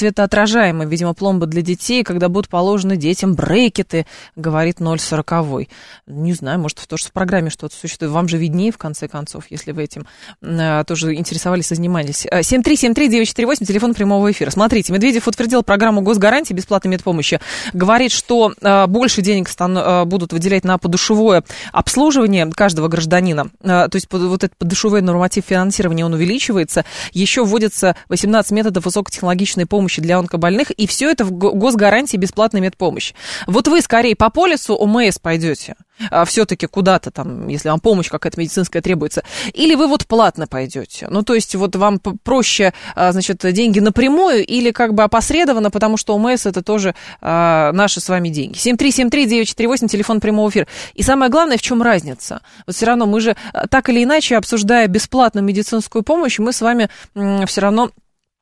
пломбы для детей, когда будут положены детям брекеты, говорит 0,40. Не знаю, может, тоже в программе что-то существует. Вам же виднее, в конце концов, если вы этим тоже интересовались и занимались. 7373948, телефон прямого эфира. Смотрите, Медведев утвердил программу госгарантии бесплатной медпомощи. Говорит, что больше денег будут выделять на подушевое обслуживание каждого гражданина. То есть вот этот подушевой норматив финансирования, он увеличивается. Еще вводится 18 методов высокотехнологичной помощи для онкобольных. И все это в госгарантии бесплатной медпомощи. Вот вы скорее по полису ОМС пойдете, все-таки куда-то там, если вам помощь какая-то медицинская требуется, или вы вот платно пойдете? Ну, то есть вот вам проще, значит, деньги напрямую или как бы опосредованно, потому что ОМС это тоже наши с вами деньги. 7373948, телефон прямого эфира. И самое главное, в чем разница? Вот все равно мы же так или иначе, обсуждая бесплатную медицинскую помощь, мы с вами все равно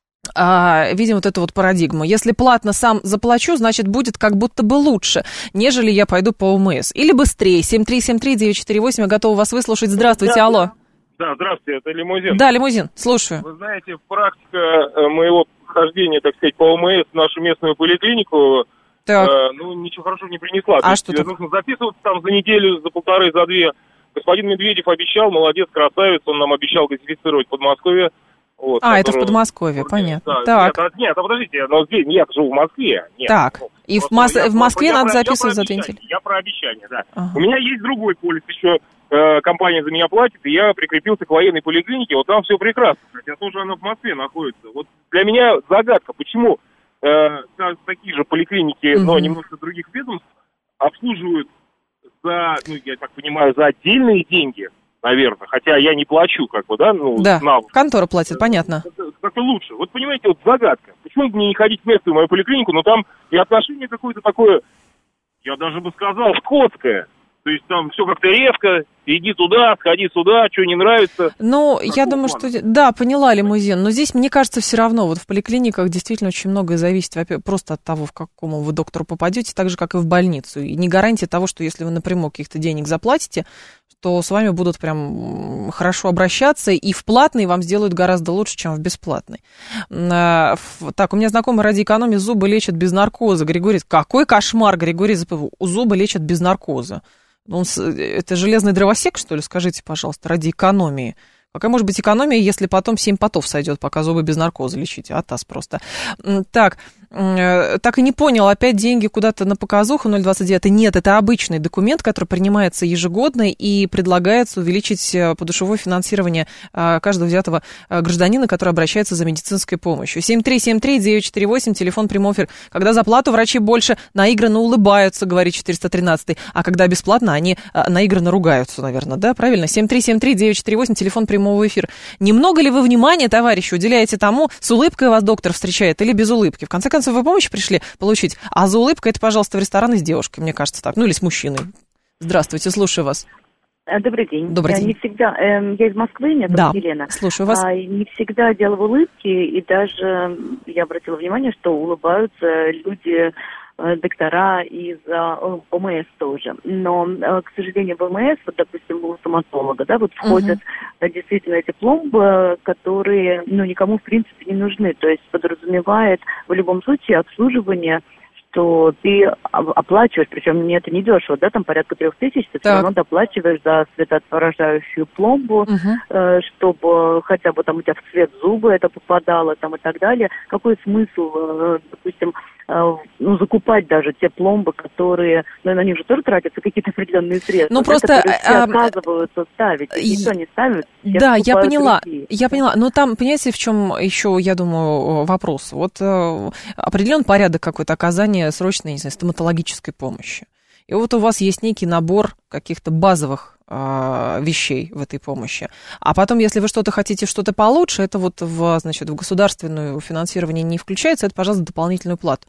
видим вот эту вот парадигму. Если платно сам заплачу, значит, будет как будто бы лучше, нежели я пойду по ОМС. Или быстрее. 7373948, я готова вас выслушать. Здравствуйте, алло. Да, здравствуйте, это Лимузин. Да, Лимузин, слушаю. Вы знаете, практика моего хождения, так сказать, по ОМС в нашу местную поликлинику, ничего хорошего не принесла. А что так? Нужно записываться там за неделю, за полторы, за две. Господин Медведев обещал, молодец, красавец, он нам обещал газифицировать Подмосковье. Вот, это в Подмосковье, понятно. Да, так. Нет, подождите, но здесь я живу в Москве. Нет, так, и в Москве надо записывать за 2 недели. Я про обещание, да. Ага. У меня есть другой полис еще, компания за меня платит, и я прикрепился к военной поликлинике, вот там все прекрасно, хотя тоже она в Москве находится. Вот для меня загадка, почему такие же поликлиники, но немножко других ведомств, обслуживают за, я так понимаю, за отдельные деньги, наверное, хотя я не плачу, как бы, да? Контора платит, понятно. Как-то лучше. Вот понимаете, вот загадка. Почему бы мне не ходить в местную мою поликлинику, но там и отношение какое-то такое, я даже бы сказал, скотское. То есть там все как-то резко, иди туда, сходи сюда, что не нравится. Я думаю, что... Да, поняла, Лимузин, но здесь, мне кажется, все равно, вот в поликлиниках действительно очень многое зависит, во-первых, просто от того, в какому вы доктору попадете, так же, как и в больницу. И не гарантия того, что если вы напрямую каких-то денег заплатите, то с вами будут прям хорошо обращаться, и в платный вам сделают гораздо лучше, чем в бесплатный. Так, у меня знакомый ради экономии зубы лечат без наркоза. Григорий, какой кошмар, Григорий ЗПВ, зубы лечат без наркоза. Это железный дровосек, что ли, скажите, пожалуйста, ради экономии. Какая может быть экономия, если потом 7 потов сойдет, пока зубы без наркоза лечите? Атас просто. Так, так и не понял, опять деньги куда-то на показуху 0,29. Нет, это обычный документ, который принимается ежегодно и предлагается увеличить подушевое финансирование каждого взятого гражданина, который обращается за медицинской помощью. 7373948, телефон прямой эфир. Когда за плату врачи больше наигранно улыбаются, говорит 413, а когда бесплатно, они наигранно ругаются, наверное, да, правильно? 7373948, телефон прямого эфира. Немного ли вы внимания, товарищи, уделяете тому, с улыбкой вас доктор встречает или без улыбки? В конце концов, вы помощь пришли получить, а за улыбкой это, пожалуйста, в рестораны с девушкой, мне кажется так, ну или с мужчиной. Здравствуйте, слушаю вас. Добрый день. Добрый день. Не всегда, я из Москвы, меня зовут Елена. Слушаю вас. Не всегда дело в улыбке, и даже я обратила внимание, что улыбаются люди, доктора из ОМС тоже. Но, к сожалению, в ОМС, вот, допустим, у стоматолога, да, вот входят действительно эти пломбы, которые, никому, в принципе, не нужны. То есть подразумевает в любом случае обслуживание, что ты оплачиваешь, причем это не дешево, да, там порядка 3000, ты все равно доплачиваешь за светоотражающую пломбу, чтобы хотя бы там у тебя в цвет зубы это попадало, там и так далее. Какой смысл, допустим, закупать даже те пломбы, которые, на них же тоже тратятся какие-то определенные средства. Ну, просто отказываются ставить, никто не ставит. Да, я поняла. Но там, понимаете, в чем еще, я думаю, вопрос? Вот определен порядок какой-то оказания срочной, не знаю, стоматологической помощи. И вот у вас есть некий набор каких-то базовых вещей в этой помощи. А потом, если вы что-то хотите, что-то получше, это вот в государственное финансирование не включается, это, пожалуйста, дополнительную плату.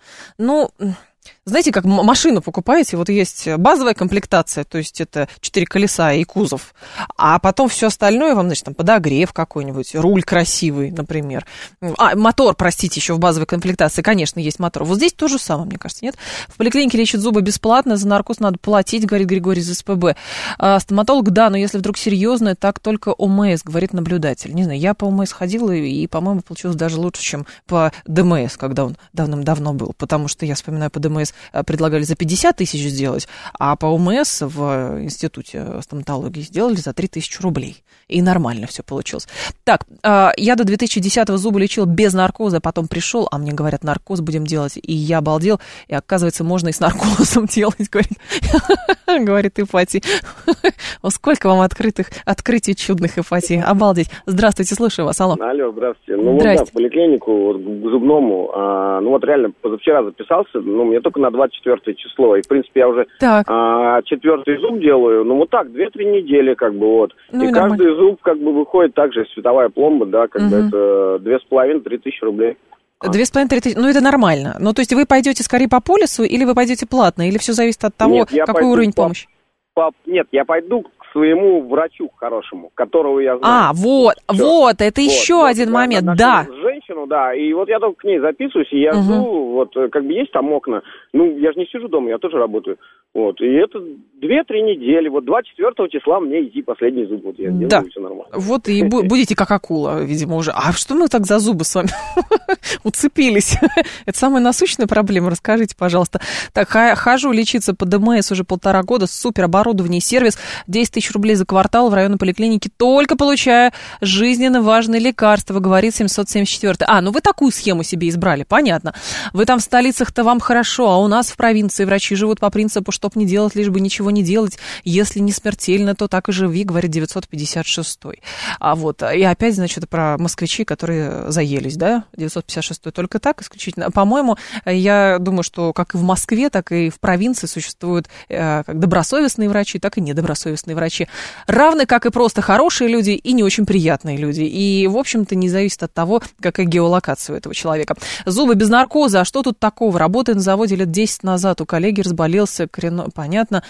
Знаете, как машину покупаете, вот есть базовая комплектация, то есть это 4 колеса и кузов, а потом все остальное вам, значит, там подогрев какой-нибудь, руль красивый, например. Мотор, простите, еще в базовой комплектации, конечно, есть мотор. Вот здесь то же самое, мне кажется, нет? В поликлинике лечат зубы бесплатно, за наркоз надо платить, говорит Григорий из СПБ. Стоматолог, да, но если вдруг серьезно, так только ОМС, говорит наблюдатель. Не знаю, я по ОМС ходила, и, по-моему, получилось даже лучше, чем по ДМС, когда он давным-давно был, потому что я вспоминаю, по ДМС предлагали за 50 тысяч сделать, а по ОМС в институте стоматологии сделали за 3000 рублей. И нормально все получилось. Так, я до 2010-го зубы лечил без наркоза, потом пришел, а мне говорят, наркоз будем делать. И я обалдел, и оказывается, можно и с наркозом делать, говорит Ипатий. Сколько вам открытий чудных, Ипатий. Обалдеть. Здравствуйте, слушаю вас. Алло. Алло, здравствуйте. В поликлинику, к зубному, реально позавчера записался, мне только на 24 число, и, в принципе, я уже 4-й зуб делаю, 2-3 недели, и каждый зуб, выходит также световая пломба, да, это 2,5-3 тысячи рублей. 2,5-3 тысячи, это нормально. То есть вы пойдете скорее по полису, или вы пойдете платно, или все зависит от того, какой уровень помощи? Нет, я пойду к своему врачу хорошему, которого я знаю. Это еще один момент, да. Женщину, да, и вот я только к ней записываюсь, и я жду, есть там окна, я же не сижу дома, я тоже работаю, и это 2-3 недели, 24 числа мне идти последний зуб, я делаю, все нормально. И будете как акула, видимо, уже. А что мы так за зубы с вами уцепились? Это самая насущная проблема, расскажите, пожалуйста. Так, хожу лечиться по ДМС уже 1,5 года, супер оборудование и сервис, 10 тысяч рублей за квартал в районной поликлинике, только получая жизненно важные лекарства, говорит 774. Вы такую схему себе избрали, понятно. Вы там в столицах-то вам хорошо, а у нас в провинции врачи живут по принципу, чтоб не делать, лишь бы ничего не делать. Если не смертельно, то так и живи, говорит 956. И опять, про москвичей, которые заелись, да, 956 только так исключительно. По-моему, я думаю, что как и в Москве, так и в провинции существуют как добросовестные врачи, так и недобросовестные врачи. Равны, как и просто хорошие люди и не очень приятные люди. И, в общем-то, не зависит от того, какая геолокация у этого человека. Зубы без наркоза, а что тут такого? Работая на заводе лет 10 назад, у коллеги разболелся, понятно,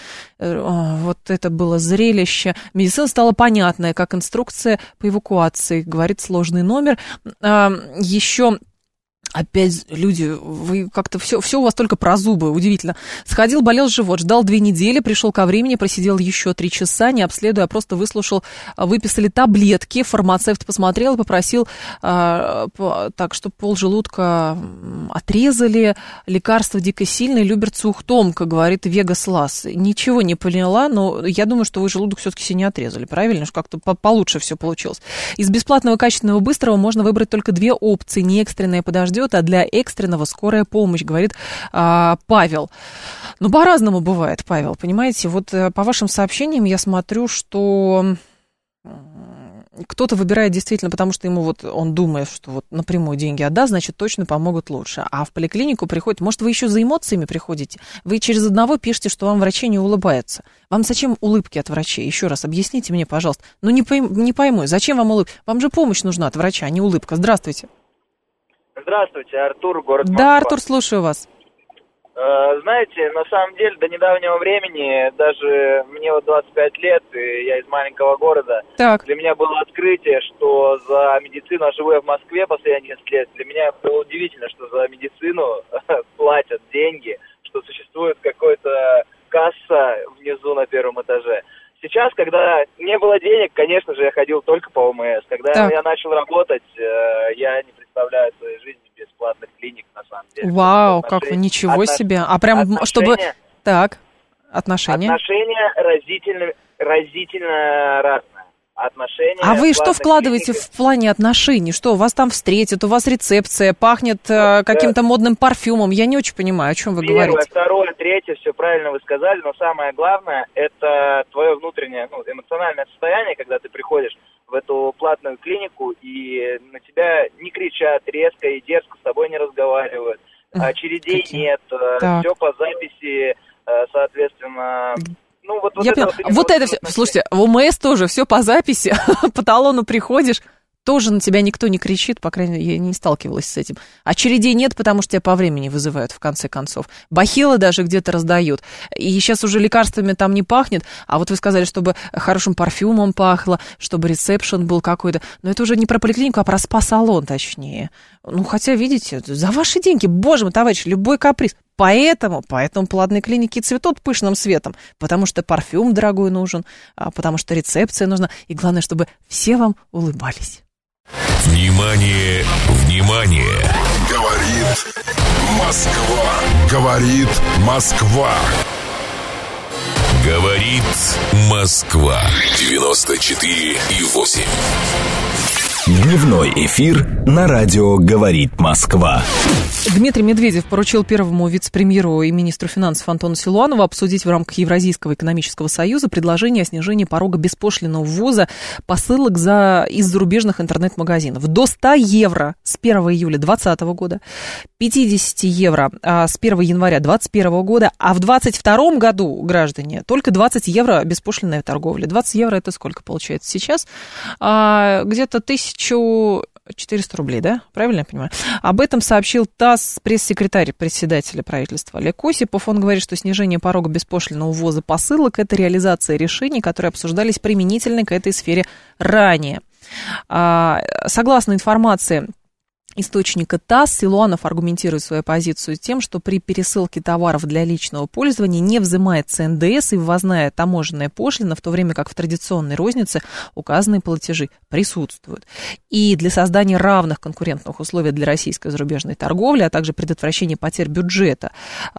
вот это было зрелище. Медицина стала понятная, как инструкция по эвакуации, говорит сложный номер. Еще... Опять, люди, вы как-то все у вас только про зубы, удивительно. Сходил, болел живот, ждал 2 недели, пришел ко времени, просидел еще 3 часа, не обследуя, а просто выслушал, выписали таблетки, фармацевт посмотрел и попросил, так, что полжелудка отрезали, лекарство дико сильное, Люберцухтомка, говорит Вегас Лас. Ничего не поняла, но я думаю, что вы желудок все-таки себе не отрезали, правильно? Что как-то получше все получилось. Из бесплатного, качественного, быстрого можно выбрать только 2 опции, не экстренное, подождет, ждет, а для экстренного скорая помощь, говорит Павел. Ну, по-разному бывает, Павел, понимаете? Вот по вашим сообщениям я смотрю, что кто-то выбирает действительно, потому что ему вот он думает, что вот напрямую деньги отдаст, значит, точно помогут лучше. А в поликлинику приходит, может, вы еще за эмоциями приходите? Вы через одного пишете, что вам врачи не улыбаются. Вам зачем улыбки от врачей? Еще раз объясните мне, пожалуйста. Ну, не пойму, зачем вам улыбка? Вам же помощь нужна от врача, а не улыбка. Здравствуйте. Здравствуйте, Артур, город Москва. Да, Артур, слушаю вас. Знаете, на самом деле, до недавнего времени, даже мне вот 25 лет, и я из маленького города, так. Для меня было открытие, что за медицину, а живу я в Москве последние 10 лет, для меня было удивительно, что за медицину платят деньги, что существует какая-то касса внизу на первом этаже. Сейчас, когда не было денег, конечно же, я ходил только по ОМС. Когда я начал работать, я не представляю своей жизни без платных клиник, на самом деле. Вау, как вы, ничего себе. А прям, чтобы... Так, отношения? Отношения разительно разные. Отношения... А вы что вкладываете в плане отношений? Что, вас там встретят, у вас рецепция, пахнет каким-то модным парфюмом? Я не очень понимаю, о чем вы говорите. Первое, второе, третье, все правильно вы сказали, но самое главное, это твое внутреннее, эмоциональное состояние, когда ты приходишь в эту платную клинику, и на тебя не кричат резко и дерзко, с тобой не разговаривают, очередей нет, все по записи, соответственно... Вот это все. Слушайте, в ОМС тоже все по записи, по талону приходишь, тоже на тебя никто не кричит, по крайней мере, я не сталкивалась с этим. Очередей нет, потому что тебя по времени вызывают, в конце концов. Бахилы даже где-то раздают. И сейчас уже лекарствами там не пахнет, а вот вы сказали, чтобы хорошим парфюмом пахло, чтобы ресепшн был какой-то. Но это уже не про поликлинику, а про спа-салон, точнее. Ну, хотя, видите, за ваши деньги, боже мой, товарищ, любой каприз. Поэтому платные клиники цветут пышным светом, потому что парфюм дорогой нужен, потому что рецепция нужна, и главное, чтобы все вам улыбались. Внимание, внимание! Говорит Москва. Говорит Москва. Говорит Москва. 94,8. Дневной эфир на радио «Говорит Москва». Дмитрий Медведев поручил первому вице-премьеру и министру финансов Антону Силуанову обсудить в рамках Евразийского экономического союза предложение о снижении порога беспошлинного ввоза посылок из зарубежных интернет-магазинов. До 100 евро с 1 июля 2020 года, 50 евро с 1 января 2021 года, а в 2022 году, граждане, только 20 евро беспошлинная торговля. 20 евро это сколько получается сейчас? Где-то 1400 рублей, да? Правильно я понимаю? Об этом сообщил ТАСС пресс-секретарь председателя правительства Олег Осипов. Он говорит, что снижение порога беспошлинного ввоза посылок – это реализация решений, которые обсуждались применительно к этой сфере ранее. Согласно информации источника ТАСС, Силуанов аргументирует свою позицию тем, что при пересылке товаров для личного пользования не взимается НДС и ввозная таможенная пошлина, в то время как в традиционной рознице указанные платежи присутствуют. И для создания равных конкурентных условий для российской зарубежной торговли, а также предотвращения потерь бюджета,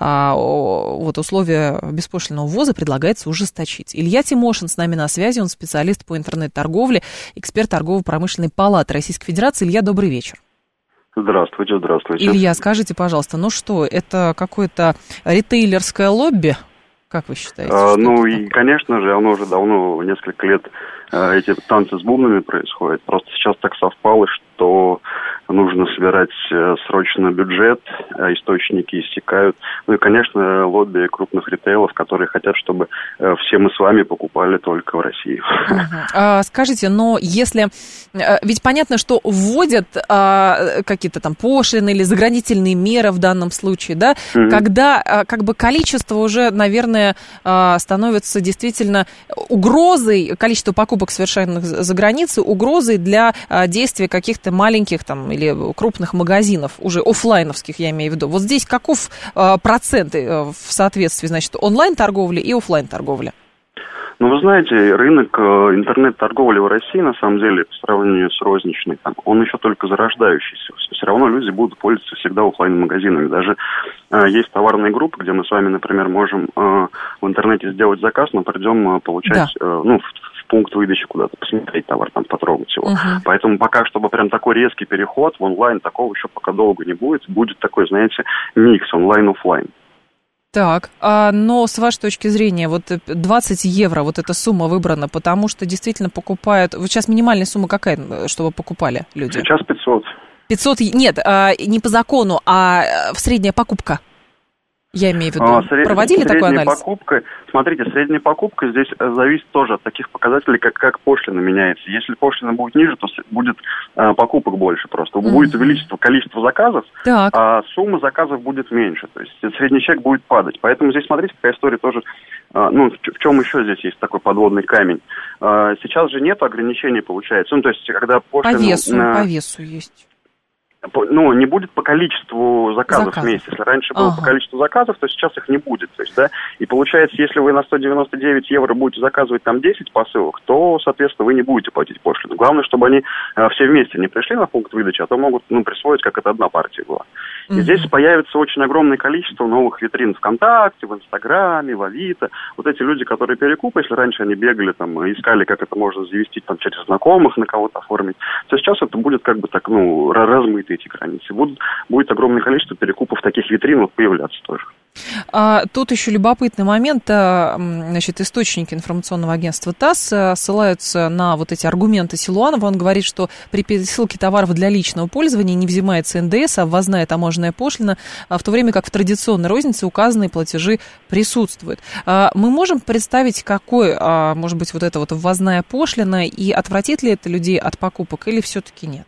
вот условия беспошлинного ввоза предлагается ужесточить. Илья Тимошин с нами на связи, он специалист по интернет-торговле, эксперт торгово-промышленной палаты Российской Федерации. Илья, добрый вечер. Здравствуйте. Илья, скажите, пожалуйста, ну что, это какое-то ритейлерское лобби, как вы считаете? И, конечно же, оно уже давно, несколько лет, эти танцы с бубнами происходят. Просто сейчас так совпало, что нужно собирать срочно бюджет, источники иссякают. Ну и, конечно, лобби крупных ритейлов, которые хотят, чтобы все мы с вами покупали только в России. Скажите, но если... Ведь понятно, что вводят какие-то там пошлины или заградительные меры в данном случае, да, когда как бы количество уже, наверное, становится действительно угрозой, количество покупок, совершенных за границей, угрозой для действия каких-то маленьких там или крупных магазинов, уже офлайновских, я имею в виду. Вот здесь каков процент в соответствии, значит, онлайн-торговли и офлайн-торговли? Ну, вы знаете, рынок интернет-торговли в России, на самом деле, по сравнению с розничной, он еще только зарождающийся. Все равно люди будут пользоваться всегда офлайн-магазинами. Даже есть товарные группы, где мы с вами, например, можем в интернете сделать заказ, но придем получать, в пункт выдачи куда-то, посмотреть товар, там, потрогать его. Поэтому пока, чтобы прям такой резкий переход в онлайн, такого еще пока долго не будет. Будет такой, знаете, микс онлайн-офлайн. Так, но с вашей точки зрения, вот 20 евро, вот эта сумма выбрана, потому что действительно покупают... Вот сейчас минимальная сумма какая, чтобы покупали люди? Сейчас 500. 500, нет, не по закону, а средняя покупка. Я имею в виду, проводили такой анализ? Смотрите, средняя покупка здесь зависит тоже от таких показателей, как пошлина меняется. Если пошлина будет ниже, то будет покупок больше просто. Будет увеличиться количество заказов, а сумма заказов будет меньше. То есть средний чек будет падать. Поэтому здесь, смотрите, какая история тоже... в чем еще здесь есть такой подводный камень? Сейчас же нет ограничений, получается. То есть, когда пошлина... По весу есть. Не будет по количеству заказов в месяц. Если раньше было по количеству заказов, то сейчас их не будет. То есть, да, и получается, если вы на 199 евро будете заказывать там 10 посылок, то, соответственно, вы не будете платить пошлину. Главное, чтобы они все вместе не пришли на пункт выдачи, а то могут присвоить, как это одна партия была. И здесь появится очень огромное количество новых витрин ВКонтакте, в Инстаграме, в Авито. Вот эти люди, которые перекупы, если раньше они бегали, искали, как это можно завести через знакомых, на кого-то оформить, то сейчас это будет размыто эти границы. Будет огромное количество перекупов таких витрин появляться тоже. Тут еще любопытный момент. Значит, источники информационного агентства ТАСС ссылаются на вот эти аргументы Силуанова. Он говорит, что при пересылке товаров для личного пользования не взимается НДС, а ввозная таможенная пошлина, в то время как в традиционной рознице указанные платежи присутствуют. Мы можем представить, какой может быть вот эта вот ввозная пошлина, и отвратит ли это людей от покупок, или все-таки нет?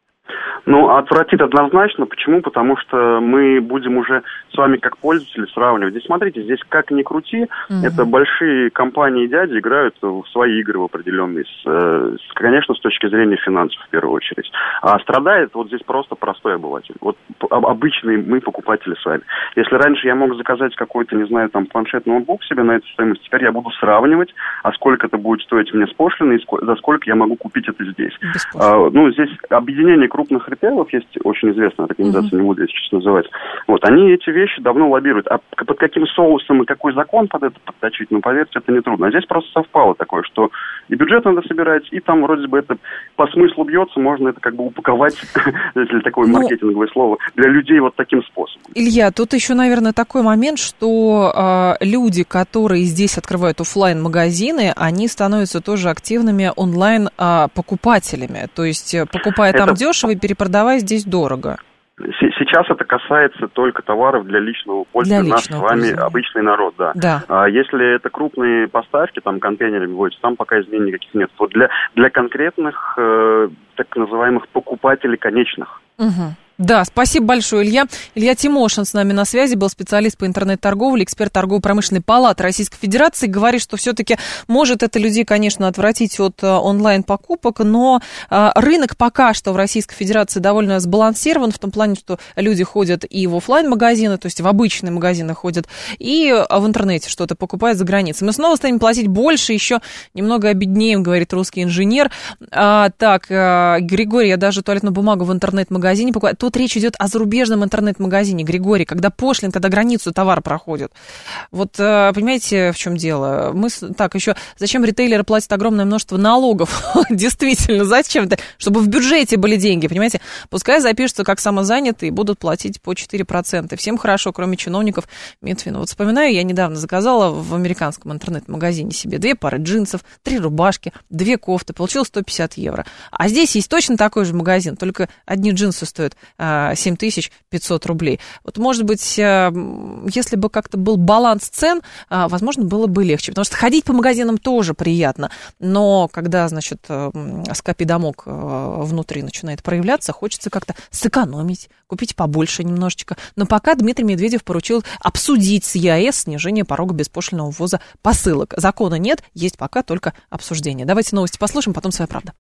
Отвратит однозначно. Почему? Потому что мы будем уже с вами как пользователи сравнивать. Здесь, смотрите, здесь как ни крути, это большие компании и дяди играют в свои игры в определенные, конечно, с точки зрения финансов в первую очередь. А страдает вот здесь просто простой обыватель. Вот обычные мы покупатели с вами. Если раньше я мог заказать какой-то, планшет, ноутбук себе на эту стоимость, теперь я буду сравнивать, а сколько это будет стоить мне с пошлиной, и за сколько я могу купить это здесь. Здесь объединение крупных ритейлов, есть очень известная организация, не буду, если честно, называть. Они эти вещи давно лоббируют. А под каким соусом и какой закон под это подточить, поверьте, это нетрудно. А здесь просто совпало такое, что и бюджет надо собирать, и там вроде бы это по смыслу бьется, можно это упаковать, если такое маркетинговое слово, для людей вот таким способом. Илья, тут еще, наверное, такой момент, что люди, которые здесь открывают офлайн-магазины, они становятся тоже активными онлайн-покупателями. То есть, покупая там дешево и перепродавая здесь дорого. Сейчас это касается только товаров для личного пользования, нас с вами, обычный народ, да. Если это крупные поставки, контейнерами возятся, там пока изменений никаких нет. Вот для конкретных, так называемых, покупателей конечных. Да, спасибо большое, Илья. Илья Тимошин с нами на связи, был специалист по интернет-торговле, эксперт торгово-промышленной палаты Российской Федерации. Говорит, что все-таки может это людей, конечно, отвратить от онлайн-покупок, но рынок пока что в Российской Федерации довольно сбалансирован, в том плане, что люди ходят и в офлайн-магазины, то есть в обычные магазины ходят, и в интернете что-то покупают за границей. Мы снова станем платить больше, еще немного обеднеем, говорит русский инженер. Григорий, я даже туалетную бумагу в интернет-магазине покупаю. Тут речь идет о зарубежном интернет-магазине, Григорий, когда пошлин, когда границу товар проходит. Вот понимаете, в чем дело? Еще зачем ритейлеры платят огромное множество налогов? Действительно, зачем-то? Чтобы в бюджете были деньги, понимаете? Пускай запишутся как самозанятые и будут платить по 4%. Всем хорошо, кроме чиновников Минфина. Вот вспоминаю, я недавно заказала в американском интернет-магазине себе 2 пары джинсов, 3 рубашки, 2 кофты, получила 150 евро. А здесь есть точно такой же магазин, только одни джинсы стоят 7500 рублей. Вот, может быть, если бы как-то был баланс цен, возможно, было бы легче. Потому что ходить по магазинам тоже приятно. Но когда, скопидомок внутри начинает проявляться, хочется как-то сэкономить, купить побольше немножечко. Но пока Дмитрий Медведев поручил обсудить с ЕАЭС снижение порога беспошлинного ввоза посылок. Закона нет, есть пока только обсуждение. Давайте новости послушаем, потом «Своя правда».